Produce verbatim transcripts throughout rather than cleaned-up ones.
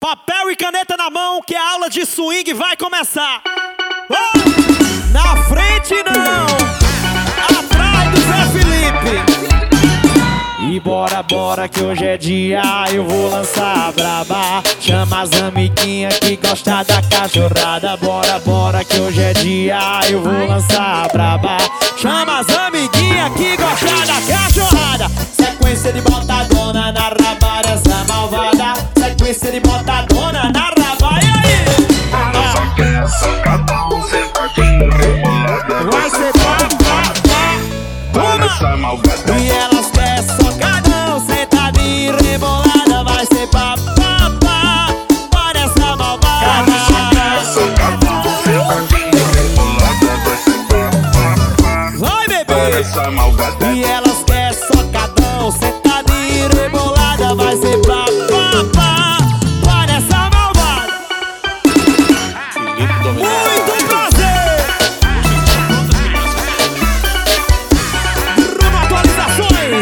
Papel e caneta na mão, que a aula de swing vai começar. Oh! Na frente não, atrás do Zé Felipe. E bora, bora que hoje é dia, eu vou lançar a braba. Chama as amiguinhas que gostam da cachorrada. Bora, bora que hoje é dia, eu vou lançar a braba. Chama as amiguinhas que gostam da cachorrada. Sequência de botadona na raba dessa malvada. Sequência de botadona na raba, e aí? Ela só quer socadão, sentadinho, rebolada. Vai ser pá, pá, pá. Toma! E elas querem socadão, sentadinho, rebolada. Vai ser pá, pá, pá. Para essa malvada. Ela só quer socadão, sentadinho, rebolada. Vai ser pá, pá, pá. Vai, bebê! Para essa malvada. E elas querem socadão, sentadinho, rebolada. Vai ser pá, pá, pá. Para essa malvada. Muito prazer! Rumo atualizações.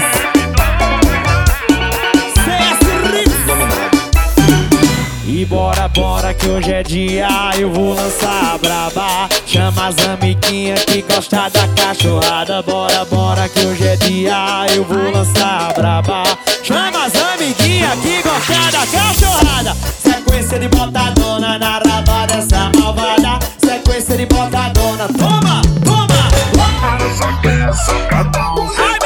C S Ritz. E bora, bora que hoje é dia, eu vou lançar a braba. Chama as amiguinhas que gostam da cachorrada. Bora, bora que hoje é dia, eu vou lançar a braba. Chama as amiguinhas que gostam da cachorrada. Sequência de botadona na raba dessa malvada. Sequência de botadona, toma, toma, toma. Ela só quer socadão,